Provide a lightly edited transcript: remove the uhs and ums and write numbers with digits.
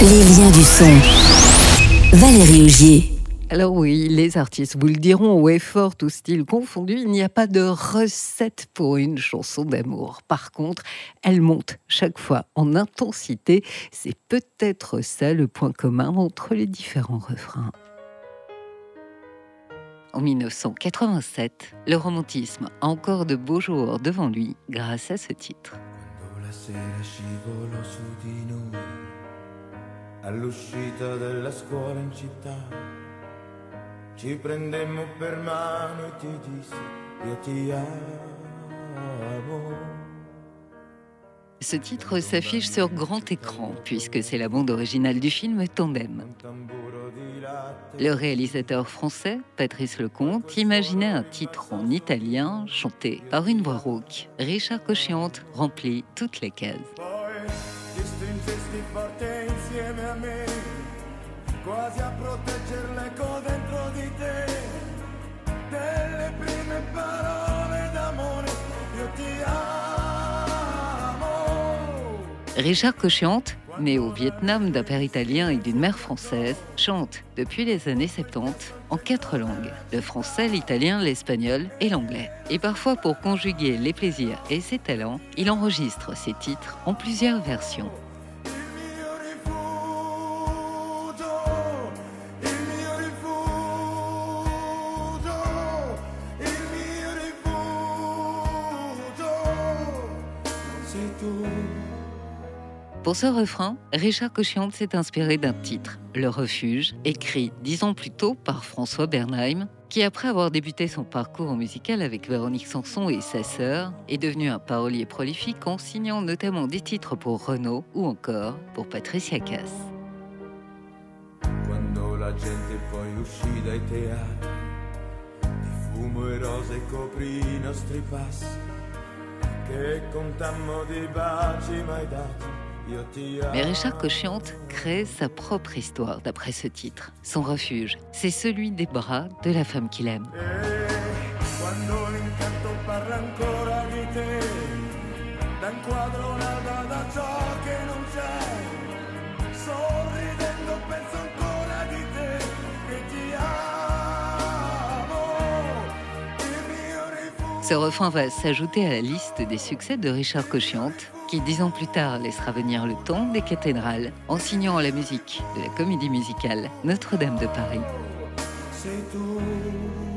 Les liens du son. Valérie Augier. Alors oui, les artistes vous le diront, haut et fort, tout style confondu, il n'y a pas de recette pour une chanson d'amour. Par contre, elle monte chaque fois en intensité. C'est peut-être ça le point commun entre les différents refrains. En 1987, le romantisme a encore de beaux jours devant lui grâce à ce titre. All'uscita della scuola in città ci prendemmo per mano e ti dissi io ti amo. Ce titre s'affiche sur grand écran puisque c'est la bande originale du film Tandem. Le réalisateur français, Patrice Lecomte, imaginait un titre en italien chanté par une voix rauque. Richard Cochiante remplit toutes les cases. Quasi a protegger l'eco dentro di te delle prime parole d'amore io ti amo. Richard Cochiante, né au Vietnam d'un père italien et d'une mère française, chante depuis les années 70 en 4 langues, le français, l'italien, l'espagnol et l'anglais. Et parfois, pour conjuguer les plaisirs et ses talents, il enregistre ses titres en plusieurs versions. Pour ce refrain, Richard Cochiante s'est inspiré d'un titre, Le Refuge, écrit 10 ans plus tôt par François Bernheim, qui après avoir débuté son parcours musical avec Véronique Sanson et sa sœur, est devenu un parolier prolifique en signant notamment des titres pour Renaud ou encore pour Patricia Cass. Quando la gente poi uscì dai teatri di fumo e rose coprì I nostri passi che contammo di baci mai dati. Mais Richard Cochiante crée sa propre histoire d'après ce titre. Son refuge, c'est celui des bras de la femme qu'il aime. Ce refrain va s'ajouter à la liste des succès de Richard Cochiante, qui 10 ans plus tard laissera venir le ton des cathédrales en signant la musique de la comédie musicale Notre-Dame de Paris. C'est tout.